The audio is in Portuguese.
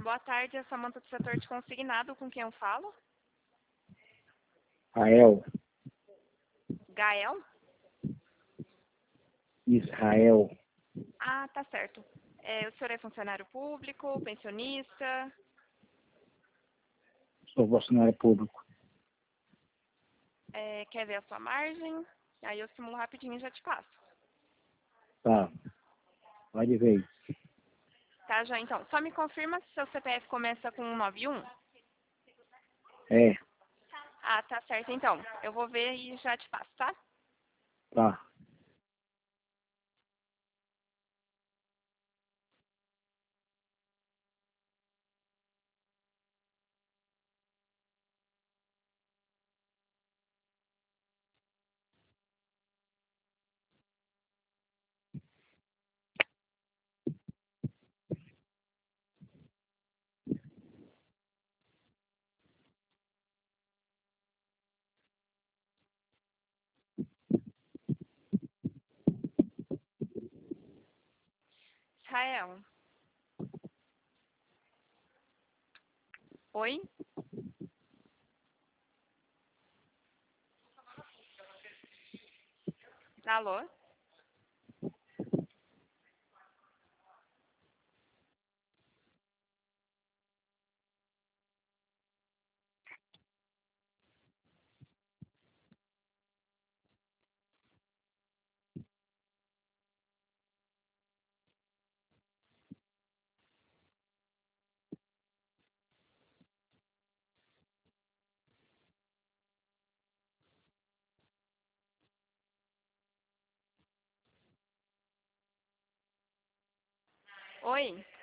Boa tarde, é Samanta do setor de consignado, com quem eu falo? Rael, Gael? Israel, Ah, tá certo. O senhor é funcionário público, pensionista? sou funcionário público. Quer ver a sua margem? Aí eu simulo rapidinho e já te passo. Tá, pode ver. Tá, já então. Só me confirma se seu CPF começa com 191? É, Ah, tá certo então. Eu vou ver e já te passo, tá? tá. Israel. Oi? Alô? Oi?